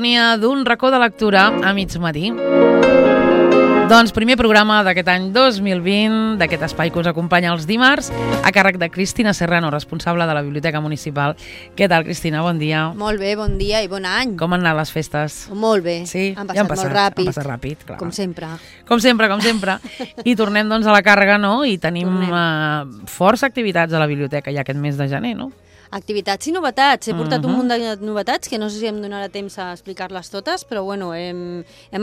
sintonia d'un racó de lectura a mig matí. Doncs primer programa d'aquest any 2020, d'aquest espai que us acompanya els dimarts, a càrrec de Cristina Serrano, responsable de la Biblioteca Municipal. Què tal, Cristina? Bon dia. Molt bé, bon dia i bon any. Com han anat les festes? Molt bé, Sí, han ja passat molt ràpid. Han passat ràpid, clar. Com sempre. Com sempre. I tornem doncs a la càrrega, no? I tenim força activitats a la biblioteca ja aquest mes de gener, no? Activitats i novetats. He portat un munt de novetats que no sé si em donarà temps a explicar-les totes, però bueno, hem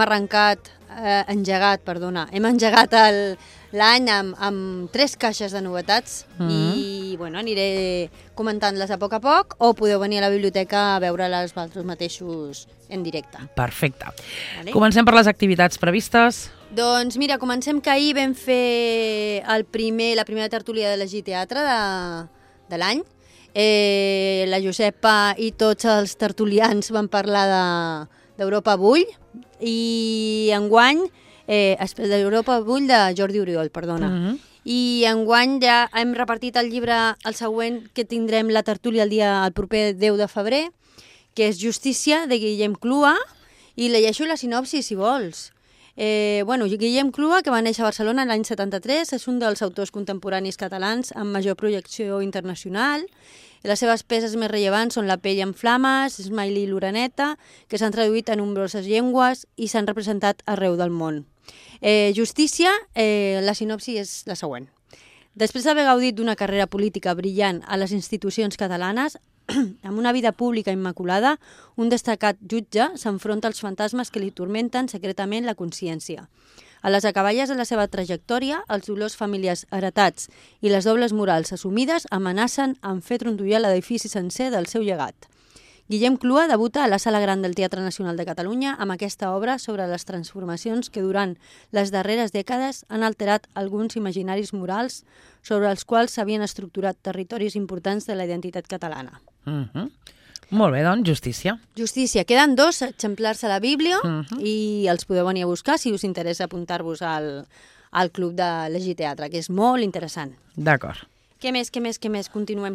engegat l'any amb 3 caixes de novetats i bueno, aniré comentant-les a poc o podeu venir a la biblioteca a veure-les vosaltres mateixos en directe. Perfecte. Vale. Comencem per les activitats previstes. Doncs mira, comencem que ahir vam fer la primera tertúlia de l'Egi Teatre de l'any. La Josepa i tots els tertulians van parlar d'Europa Bull i enguany, d'Europa Bull de Jordi Oriol, perdona. I enguany ja hem repartit el llibre, el següent, que tindrem la tertúlia el proper 10 de febrer, que és Justícia, de Guillem Clua, i llegeixo la sinopsi, si vols. Guillem Clua, que va néixer a Barcelona l'any 73, és un dels autors contemporanis catalans amb major projecció internacional. Les seves peces més rellevants són La pell en flames, Smiley i l'Oreneta, que s'han traduït a nombroses llengües i s'han representat arreu del món. Justícia, la sinopsi és la següent. Després d'haver gaudit d'una carrera política brillant a les institucions catalanes, amb una vida pública immaculada, un destacat jutge s'enfronta als fantasmes que li tormenten secretament la consciència. A les acaballes de la seva trajectòria, els dolors familiars heretats i les dobles morals assumides amenacen amb fer trontollar l'edifici sencer del seu llegat. Guillem Clua debuta a la Sala Gran del Teatre Nacional de Catalunya amb aquesta obra sobre les transformacions que durant les darreres dècades han alterat alguns imaginaris morals sobre els quals s'havien estructurat territoris importants de la identitat catalana. Molt bé, doncs, Justícia. Justícia. Queden 2 exemplars a la Bíblia i els podeu venir a buscar si us interessa apuntar-vos al Club de l'Egi Teatre, que és molt interessant. D'acord. Què més? Continuem.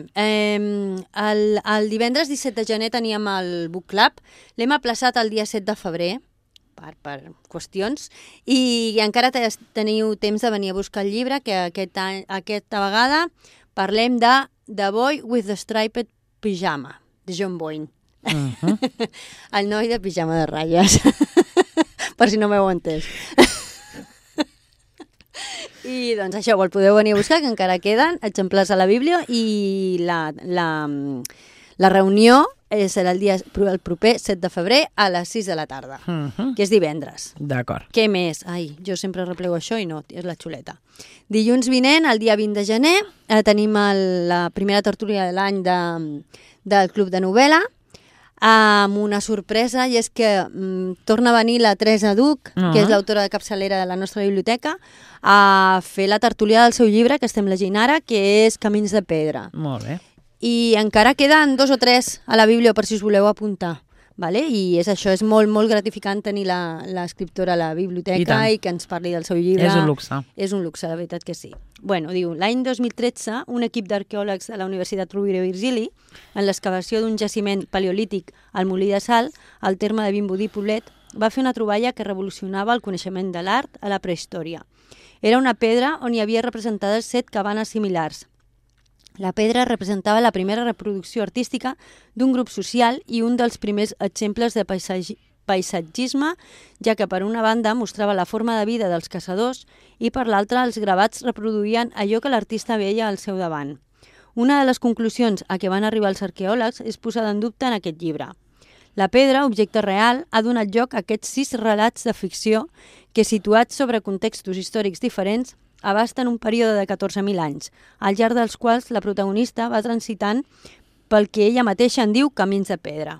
El divendres 17 de gener teníem el Book Club, l'hem aplaçat el dia 7 de febrer, per qüestions, i encara teniu temps de venir a buscar el llibre, que aquesta vegada parlem de The Boy with the Striped Pyjama, de John Boyne. El noi de pijama de ratlles, per si no m'heu entès. I doncs això, el podeu venir a buscar, que encara queden exemplars a la Bíblia, i la reunió serà el proper 7 de febrer a les 6 de la tarda, que és divendres. D'acord. Què més? Ai, jo sempre replego això i no, és la xuleta. Dilluns vinent, el dia 20 de gener, tenim la primera tertúlia de l'any del Club de Novel·la, amb una sorpresa, i és que torna a venir la Teresa Duc, que és l'autora de capçalera de la nostra biblioteca, a fer la tertúlia del seu llibre, que estem llegint ara, que és Camins de pedra. Molt bé. I encara queden 2 o 3 a la Bíblia per si us voleu apuntar. Vale? I és això, és molt, molt gratificant tenir l'escriptora a la biblioteca i que ens parli del seu llibre. És un luxe. És un luxe, la veritat que sí. Bueno, diu, l'any 2013, un equip d'arqueòlegs de la Universitat Rovira i Virgili, en l'excavació d'un jaciment paleolític al Molí de Sal, al terme de Vimbodí Poblet, va fer una troballa que revolucionava el coneixement de l'art a la prehistòria. Era una pedra on hi havia representades 7 cabanes similars. La pedra representava la primera reproducció artística d'un grup social i un dels primers exemples de paisatgisme, ja que per una banda mostrava la forma de vida dels caçadors i per l'altra els gravats reproduïen allò que l'artista veia al seu davant. Una de les conclusions a què van arribar els arqueòlegs és posada en dubte en aquest llibre. La pedra, objecte real, ha donat lloc a aquests 6 relats de ficció que, situats sobre contextos històrics diferents, abasten un període de 14.000 anys, al llarg dels quals la protagonista va transitant pel que ella mateixa en diu camins de pedra.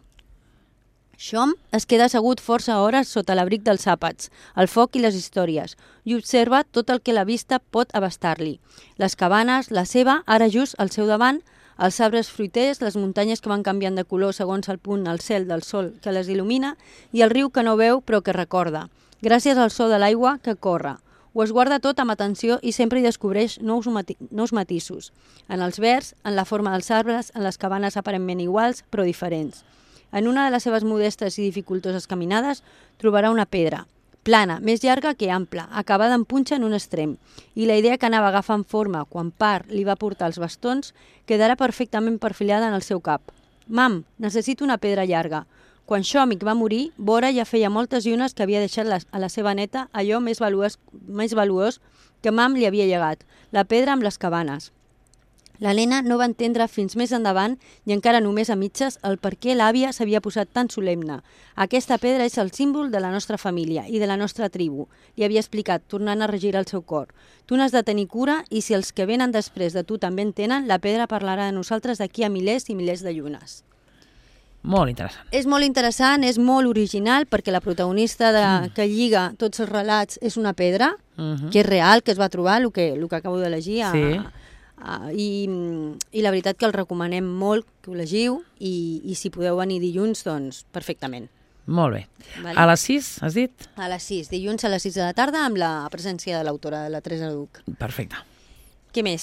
Xom es queda assegut força hores sota l'abric dels àpats, el foc i les històries, i observa tot el que la vista pot abastar-li. Les cabanes, la seva, ara just al seu davant, els arbres fruiters, les muntanyes que van canviant de color segons el punt al cel del sol que les il·lumina i el riu que no veu però que recorda, gràcies al so de l'aigua que corre. Ho esguarda tot amb atenció i sempre hi descobreix nous matisos. En els verds, en la forma dels arbres, en les cabanes aparentment iguals però diferents. En una de les seves modestes i dificultoses caminades trobarà una pedra, plana, més llarga que ampla, acabada en punxa en un extrem, i la idea que anava agafant forma quan Part li va portar els bastons quedarà perfectament perfilada en el seu cap. «Mam, necessito una pedra llarga». Quan Shomik va morir, Bora ja feia moltes llunes que havia deixat a la seva neta allò més valuós que Mam li havia llegat, la pedra amb les cabanes. L'Helena no va entendre fins més endavant, i encara només a mitges, el per què l'àvia s'havia posat tan solemne. Aquesta pedra és el símbol de la nostra família i de la nostra tribu, li havia explicat, tornant a regirar el seu cor. Tu n'has de tenir cura i si els que venen després de tu també en tenen, la pedra parlarà de nosaltres d'aquí a milers i milers de llunes. Molt interessant. És molt interessant, és molt original, perquè la protagonista que lliga tots els relats és una pedra, que és real, que es va trobar, el que acabo de llegir. I la veritat que el recomanem molt, que ho llegiu, i si podeu venir dilluns, doncs perfectament. Molt bé. Vale. A les 6, has dit? A les 6, dilluns a les 6 de la tarda, amb la presència de l'autora, de la Teresa Duc. Perfecte. Què més?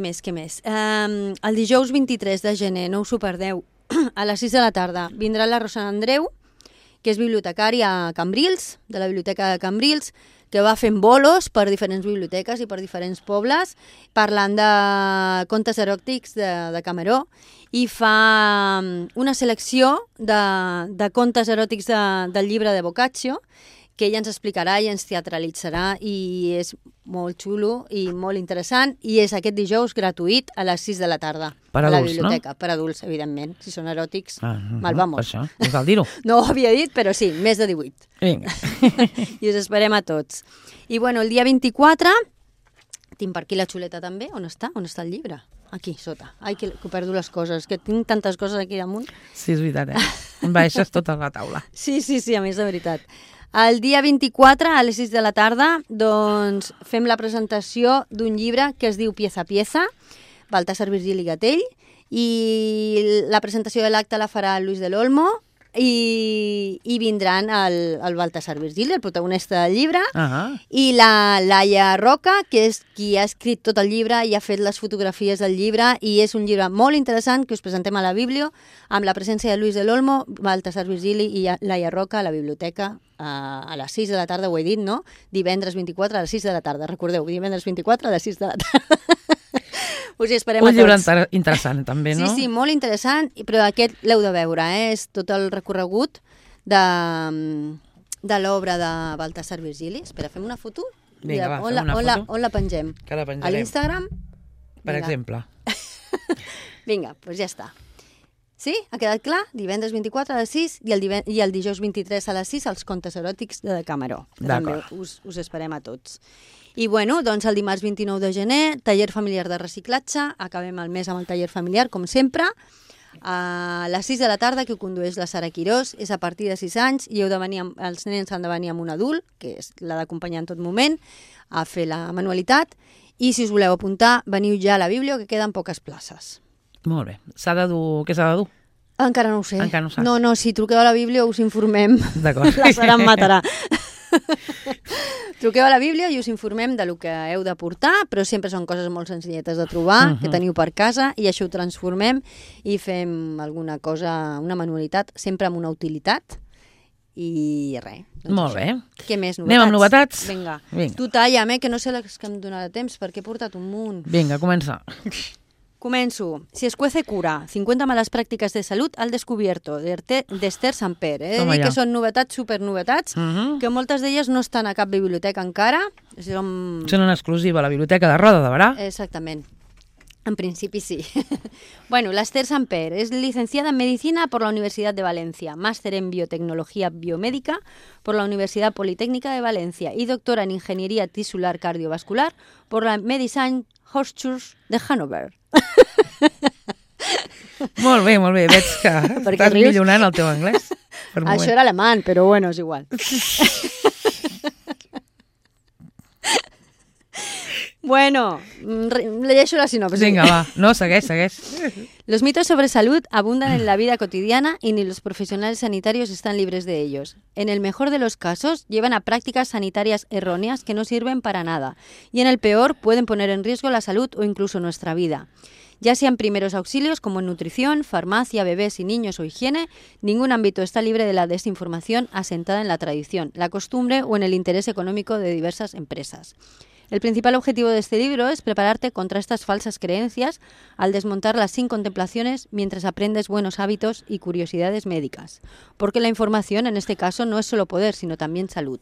El dijous 23 de gener, no us ho perdeu, a les 6 de la tarda vindrà la Rosana Andreu, que és bibliotecària a Cambrils, de la Biblioteca de Cambrils, que va fent bolos per diferents biblioteques i per diferents pobles, parlant de contes eròtics de Cameró, i fa una selecció de contes eròtics del llibre de Boccaccio, que ella ens explicarà i ens teatralitzarà, i és molt xulo i molt interessant, i és aquest dijous gratuït a les 6 de la tarda. Per a adults, la biblioteca, no? Per adults, evidentment. Si són eròtics, mal vamos. Per això, no cal dir-ho. No ho havia dit, però sí, més de 18. Vinga. I us esperem a tots. I bueno, el dia 24, tinc per aquí la xuleta també. On està? On està el llibre? Aquí, sota. Ai, que perdo les coses, que tinc tantes coses aquí damunt. Sí, és veritat, Em baixes tota la taula. Sí, a més de veritat. El dia 24, a les 6 de la tarda, doncs fem la presentació d'un llibre que es diu Pieza a Pieza, Baltasar Virgili Gatell, i la presentació de l'acte la farà Luis del Olmo, i vindran el Baltasar Virgili, el protagonista del llibre, i la Laia Roca, que és qui ha escrit tot el llibre i ha fet les fotografies del llibre, i és un llibre molt interessant que us presentem a la Biblio, amb la presència de Luis del Olmo, Baltasar Virgili i Laia Roca a la biblioteca a les 6 de la tarda, ho he dit, no? Divendres 24 a les 6 de la tarda. Recordeu, divendres 24 a les 6 de la tarda. Us hi esperem a tots. Un llibre interessant, també, no? Sí, molt interessant, però aquest l'heu de veure, És tot el recorregut de l'obra de Baltasar Virgili. Espera, fem una foto? Vinga, fem una foto. On la pengem? Que la penjarem. A l'Instagram? Per exemple. Vinga, doncs ja està. Sí? Ha quedat clar? Divendres 24 a les 6 i el dijous 23 a les 6 els contes eròtics de Cameró. També us esperem a tots. I bueno, doncs el dimarts 29 de gener, taller familiar de reciclatge, acabem el mes amb el taller familiar, com sempre, a les 6 de la tarda, que ho condueix la Sara Quirós, és a partir de 6 anys, i els nens han de venir amb un adult, que l'ha d'acompanyar en tot moment, a fer la manualitat, i si us voleu apuntar, veniu ja a la Biblio, que queden poques places. Molt bé. Què s'ha de dur? Encara no ho sé. Encara no ho saps. No, si truqueu a la Biblio us informem. D'acord. La Sara em matarà. Truqueu a la Bíblia i us informem de lo que heu de portar, però sempre són coses molt senzilletes de trobar, que teniu per casa, i això ho transformem i fem alguna cosa, una manualitat, sempre amb una utilitat, i res. Doncs molt bé. Què més? Anem amb novetats? Vinga. Tu talla'm, que no sé les que em donarà temps, perquè he portat un munt. Vinga, comença. Començo. Si escuece cura, 50 malas prácticas de salud al descubierto, d'Esther Samper. He de dir que són novetats, supernovetats, que moltes d'elles no estan a cap biblioteca encara. Són en exclusiva a la Biblioteca de Roda de Barà. Exactament. En principi sí. Bueno, la Esther Samper es licenciada en Medicina por la Universidad de Valencia, máster en Biotecnología Biomédica por la Universidad Politécnica de Valencia y doctora en Ingeniería Tisular Cardiovascular por la Medicine Hochschule de Hannover. Molt bé. Veig que estàs millorant el teu anglès. Això era alemany, però bueno, és igual. Bueno, llegeixo la sinopsis. Venga, va. No, segueix. Los mitos sobre salud abundan en la vida cotidiana y ni los profesionales sanitarios están libres de ellos. En el mejor de los casos, llevan a prácticas sanitarias erróneas que no sirven para nada. Y en el peor, pueden poner en riesgo la salud o incluso nuestra vida. Ya sea en primeros auxilios como en nutrición, farmacia, bebés y niños o higiene, ningún ámbito está libre de la desinformación asentada en la tradición, la costumbre o en el interés económico de diversas empresas. El principal objetivo de este libro es prepararte contra estas falsas creencias al desmontarlas sin contemplaciones mientras aprendes buenos hábitos y curiosidades médicas. Porque la información, en este caso, no es solo poder, sino también salud.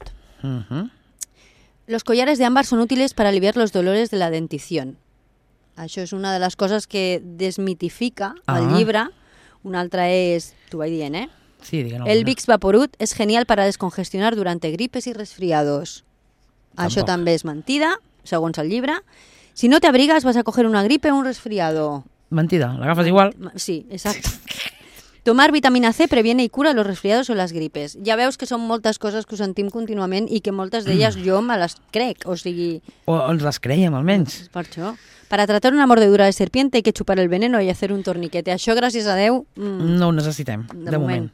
Los collares de ámbar son útiles para aliviar los dolores de la dentición. Això és una de les coses que desmitifica el llibre. Una altra és, t'ho vaig dient, Sí, digue'm. El Vicks Vaporub es genial para descongestionar durante gripes y resfriados. Això també és mentida, segons el llibre. Si no te abrigas vas a coger una gripe o un resfriado. Mentida, l'agafes igual. Sí, exacte. Tomar vitamina C previene y cura los resfriados o las gripes. Ja veus que són moltes coses que ho sentim contínuament i que moltes d'elles jo me les crec, o sigui... O ens les creiem, almenys. Per això. Para tratar una mordedura de serpiente hay que chupar el veneno y hacer un torniquete. Això, gràcies a Déu... No ho necessitem, de moment.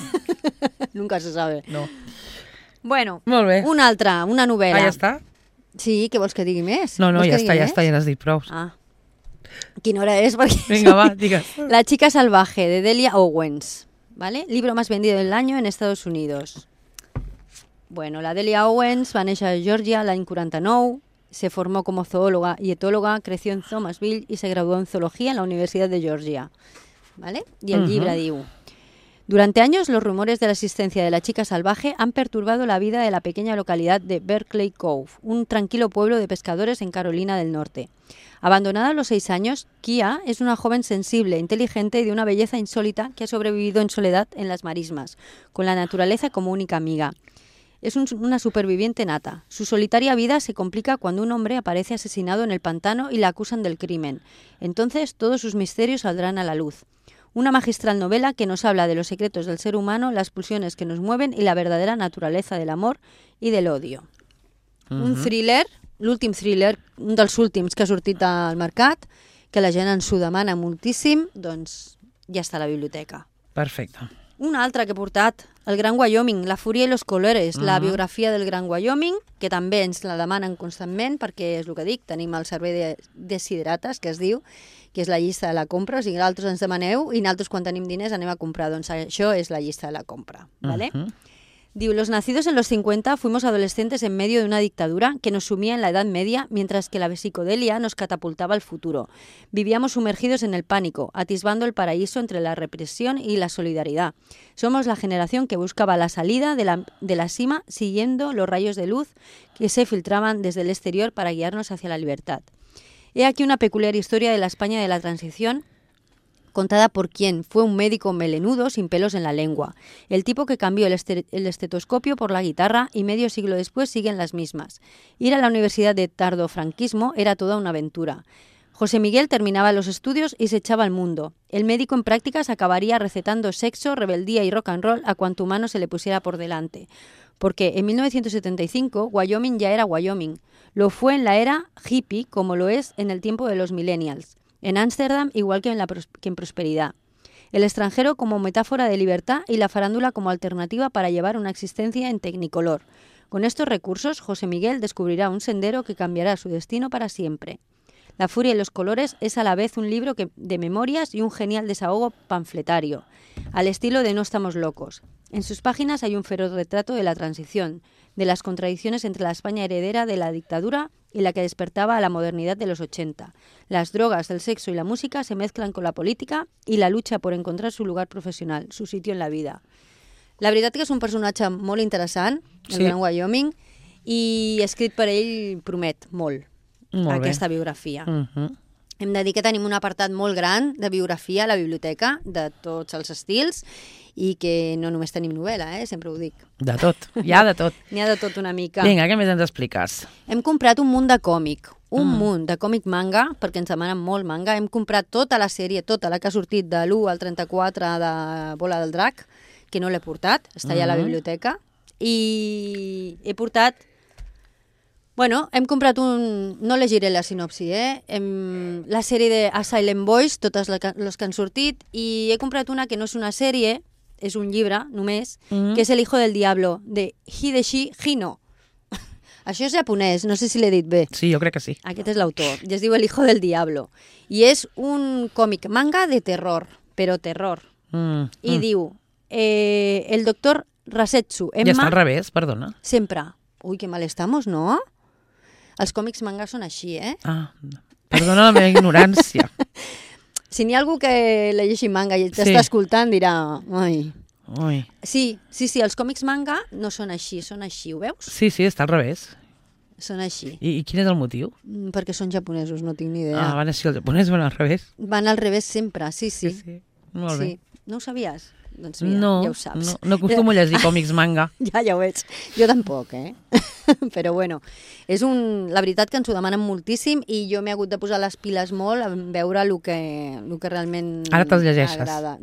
Nunca se sabe. No. Bueno, molt bé. Una altra, una novel·la. Ja està? Sí, què vols que digui més? No, ja està, ja l'has dit prou. Quina hora és? Venga, va, digues. La chica salvaje, de Delia Owens. ¿Vale? Libro más vendido del año en Estados Unidos. Bueno, la Delia Owens va néixer a Georgia l'any 49, se formó como zoóloga y etóloga, creció en Thomasville y se graduó en zoología en la Universidad de Georgia. ¿Vale? Y el llibre diu... Durante años, los rumores de la existencia de la chica salvaje han perturbado la vida de la pequeña localidad de Berkeley Cove, un tranquilo pueblo de pescadores en Carolina del Norte. Abandonada a los 6 años, Kia es una joven sensible, inteligente y de una belleza insólita que ha sobrevivido en soledad en las marismas, con la naturaleza como única amiga. Es una superviviente nata. Su solitaria vida se complica cuando un hombre aparece asesinado en el pantano y la acusan del crimen. Entonces, todos sus misterios saldrán a la luz. Una magistral novela que nos habla de los secretos del ser humano, las pulsiones que nos mueven y la verdadera naturaleza del amor y del odio. Un thriller, l'últim thriller, un dels últims que ha sortit al mercat, que la gent ens ho demana moltíssim, doncs ja està a la biblioteca. Perfecte. Una altra que he portat, El Gran Wyoming, La Furia i los Colores, la biografia del Gran Wyoming, que també ens la demanen constantment, perquè és el que dic, tenim el servei de Desiderates, que es diu, que és la llista de la compra, o sigui, nosaltres ens demaneu i nosaltres quan tenim diners anem a comprar, doncs això és la llista de la compra, ¿vale? Diu, los nacidos en los 50 fuimos adolescentes en medio de una dictadura que nos sumía en la Edad Media, mientras que la psicodelia nos catapultaba al futuro. Vivíamos sumergidos en el pánico, atisbando el paraíso entre la represión y la solidaridad. Somos la generación que buscaba la salida de la cima siguiendo los rayos de luz que se filtraban desde el exterior para guiarnos hacia la libertad. He aquí una peculiar historia de la España de la transición, contada por quien fue un médico melenudo sin pelos en la lengua, el tipo que cambió el estetoscopio por la guitarra y medio siglo después siguen las mismas. Ir a la Universidad de tardofranquismo era toda una aventura. José Miguel terminaba los estudios y se echaba al mundo. El médico en prácticas acabaría recetando sexo, rebeldía y rock and roll a cuanto humano se le pusiera por delante. Porque en 1975 Wyoming ya era Wyoming. Lo fue en la era hippie como lo es en el tiempo de los millennials. En Ámsterdam, igual que en prosperidad. El extranjero como metáfora de libertad y la farándula como alternativa para llevar una existencia en tecnicolor. Con estos recursos, José Miguel descubrirá un sendero que cambiará su destino para siempre. La furia y los colores es a la vez un libro de memorias y un genial desahogo panfletario, al estilo de No estamos locos. En sus páginas hay un feroz retrato de la transición, de las contradicciones entre la España heredera de la dictadura y la que despertaba a la modernidad de los 80. Las drogas, el sexo y la música se mezclan con la política y la lucha por encontrar su lugar profesional, su sitio en la vida. La veritat que és un personatge molt interessant, el Gran Wyoming, i escrit per ell promet molt aquesta biografia. Hem de dir que tenim un apartat molt gran de biografia a la biblioteca, de tots els estils, i que no només tenim novel·la, sempre ho dic. De tot, hi ha de tot. N'hi ha de tot una mica. Vinga, què més ens expliques? Hem comprat un munt de còmic, munt de còmic manga, perquè ens demanen molt manga. Hem comprat tota la sèrie, tota la que ha sortit de l'1 al 34 de Bola del Drac, que no l'he portat, està allà a la biblioteca, i he portat... Bueno, hem comprat un... No llegiré la sinopsi, la sèrie de A Silent Voice, totes les que han sortit, i he comprat una que no és una sèrie, és un llibre, només, que és El hijo del diablo, de Hideshi Hino. Això és japonès, no sé si l'he dit bé. Sí, jo crec que sí. Aquest és l'autor, i es diu El hijo del diablo. I és un còmic manga de terror, però terror. I diu, el doctor Rasetsu, Emma... Ja està al revés, perdona. Sempre. Ui, que mal estamos, no? Els còmics manga són així, Perdona la meva ignorància. Si n'hi ha algú que llegeixi manga i t'està escoltant, dirà... Ui. Sí, els còmics manga no són així, ho veus? Sí, està al revés. Són així. I quin és el motiu? Perquè són japonesos, no tinc ni idea. Van així, els japonesos van al revés. Van al revés sempre, sí. Molt bé. No ho sabies? Doncs mira, ja ho saps. No acostumo a llegir còmics manga. Ja ho veig. Jo tampoc, Però bueno, la veritat que ens ho demanen moltíssim i jo m'he hagut de posar les piles molt a veure el que realment Ara te'ls llegeixes? M'agrada.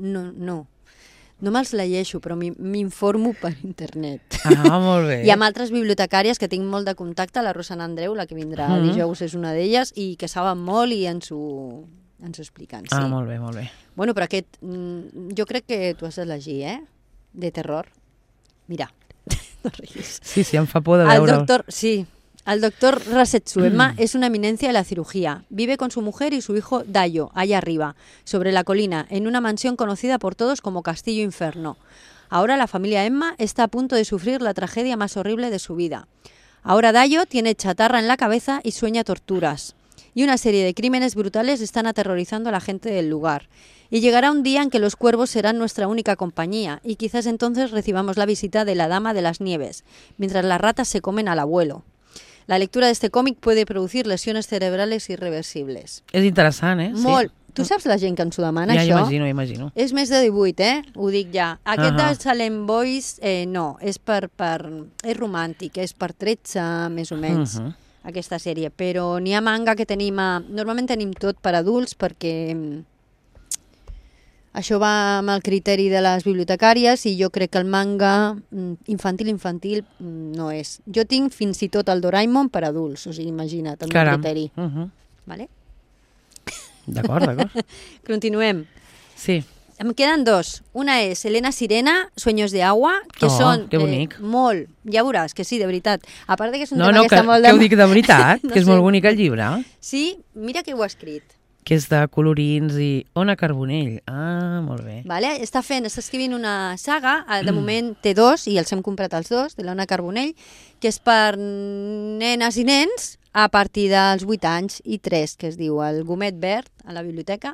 No me'ls llegeixo, però m'informo per internet. Molt bé. I amb altres bibliotecàries que tinc molt de contacte, la Rosana Andreu, la que vindrà dijous, és una d'elles, i que saben molt i ens ho expliquen. Sí. Molt bé, molt bé. Bueno, però aquest, jo crec que tu has de llegir, de terror. Mira, no riguis. Sí, em fa por de veure'l. El doctor Rasetsu Emma es una eminencia de la cirugía. Vive con su mujer y su hijo Dayo, allá arriba, sobre la colina, en una mansión conocida por todos como Castillo Inferno. Ahora la familia Emma está a punto de sufrir la tragedia más horrible de su vida. Ahora Dayo tiene chatarra en la cabeza y sueña torturas. Y una serie de crímenes brutales están aterrorizando a la gente del lugar. Y llegará un día en que los cuervos serán nuestra única compañía, y quizás entonces recibamos la visita de la Dama de las Nieves, mientras las ratas se comen al abuelo. La lectura de este còmic puede producir lesiones cerebrales irreversibles. És interessant, Molt. Sí. Tu saps la gent que ens ho demana, això? Ja, imagino. És més de 18, Ho dic ja. Aquest de Salem Boys, no, és és romàntic, és per 13, més o menys, aquesta sèrie. Però n'hi ha manga que tenim... Normalment tenim tot per adults, perquè això va amb el criteri de les bibliotecàries i jo crec que el manga infantil no és. Jo tinc fins i tot el Doraemon per adults, o sigui, imagina't, el meu criteri. Vale? D'acord. Continuem. Sí. Em queden dos. Una és Elena Sirena, Sueños de agua, que són molt... Ja veuràs que sí, de veritat. A part que és un tema que està molt... No, que ho dic de veritat, que és molt bonic el llibre. Sí, mira que ho ha escrit. Que és de colorins i Ona Carbonell. Molt bé. Vale? Està escrivint una saga, de moment té dos, i els hem comprat els dos, de l'Ona Carbonell, que és per nenes i nens a partir dels 8 anys i 3, que es diu El Gomet Verd, a la biblioteca,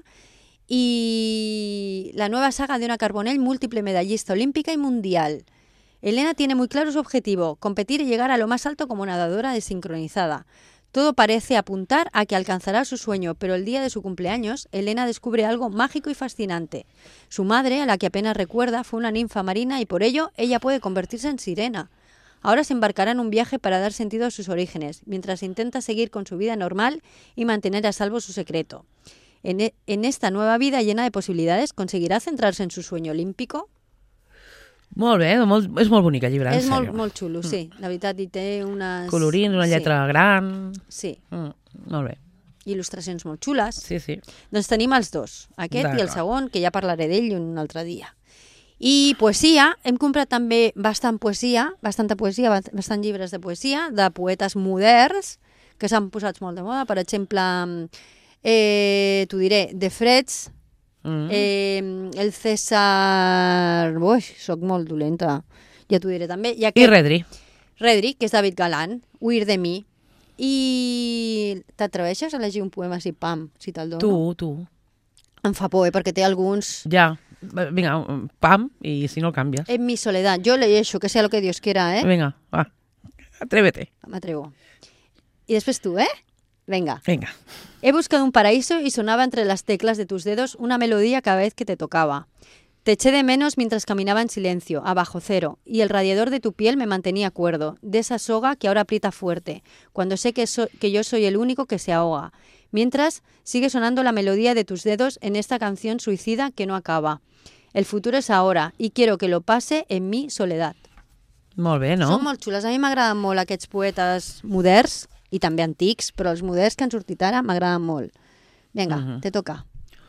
y la nueva saga de Ona Carbonell, múltiple medallista olímpica y mundial. Elena tiene muy claro su objetivo, competir y llegar a lo más alto como nadadora desincronizada. Todo parece apuntar a que alcanzará su sueño, pero el día de su cumpleaños, Elena descubre algo mágico y fascinante. Su madre, a la que apenas recuerda, fue una ninfa marina y por ello ella puede convertirse en sirena. Ahora se embarcará en un viaje para dar sentido a sus orígenes, mientras intenta seguir con su vida normal y mantener a salvo su secreto. En esta nueva vida llena de posibilidades, ¿conseguirá centrarse en su sueño olímpico? Molt bé, és molt bonic el llibre, en sèrio. És molt xulo, sí. La veritat, hi té unes... Colorins, una lletra gran... Sí. Molt bé. Il·lustracions molt xules. Sí. Doncs tenim els dos, aquest i el segon, que ja parlaré d'ell un altre dia. I poesia, hem comprat també bastanta poesia, bastant llibres de poesia, de poetes moderns, que s'han posat molt de moda. Per exemple, t'ho diré, de Freds, el César... Ui, soc molt dolenta. Ja t'ho diré també. I Redri. Redri, que és David Galán, Huir de mi. I t'atreveixes a llegir un poema així, pam, si te'l dono? Tu. Em fa por, perquè té alguns... Ja, vinga, pam, i si no el canvies. En mi soledad. Jo llegeixo, que sea lo que Dios quiera, Vinga, va, atrévete. M'atrevo. I després tu, Venga. He buscado un paraíso y sonaba entre las teclas de tus dedos una melodía cada vez que te tocaba. Te eché de menos mientras caminaba en silencio, a bajo cero, y el radiador de tu piel me mantenía cuerdo, de esa soga que ahora aprieta fuerte, cuando sé que yo soy el único que se ahoga. Mientras sigue sonando la melodía de tus dedos en esta canción suicida que no acaba. El futuro es ahora y quiero que lo pase en mi soledad. Molt bé, no? Són molt xules. A mi m'agraden molt aquests poetes moderns, i també antics, però els moderns que han sortit ara m'agraden molt. Vinga, te toca.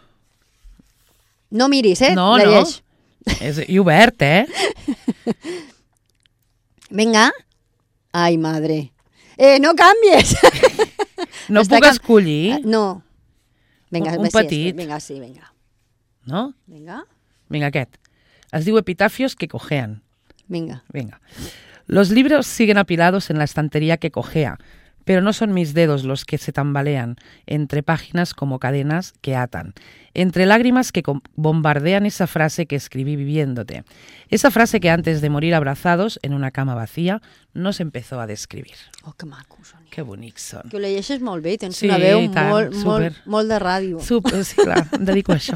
No miris, No. I obert, Vinga. Ai, madre. No canvies! No puc escollir? No. Vinga, un petit. Vinga, sí, vinga. No? Vinga. Vinga, aquest. Es diu Epitafios que cojean. Venga. Los libros siguen apilados en la estantería que cojea, pero no son mis dedos los que se tambalean entre páginas como cadenas que atan, entre lágrimas que bombardean esa frase que escribí viviéndote, esa frase que antes de morir abrazados en una cama vacía nos empezó a describir. Oh, que macos són. Que bonics són. Que ho llegeixes molt bé, tens Sí, una veu tant, molt de ràdio. Super, sí, clar, em dedico a això.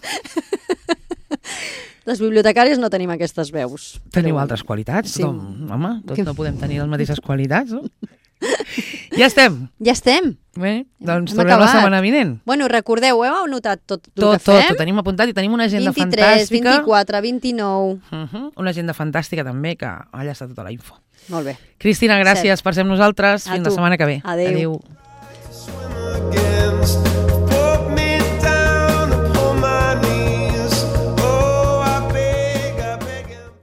Les bibliotecàries no tenim aquestes veus. Teniu altres qualitats? Sí. Home, tots no podem tenir les mateixes qualitats, no? Ja estem. Ja estem. Bé, doncs Hem tornem la acabat. setmana vinent. Bueno, recordeu, heu anotat tot el que Tot, fem? ho tenim apuntat i tenim una agenda 23, fantàstica. 24, 29... Una agenda fantàstica també, que allà està tota la info. Molt bé. Cristina, gràcies per ser amb nosaltres. A Fins la tu. setmana que ve. Adéu. Adéu.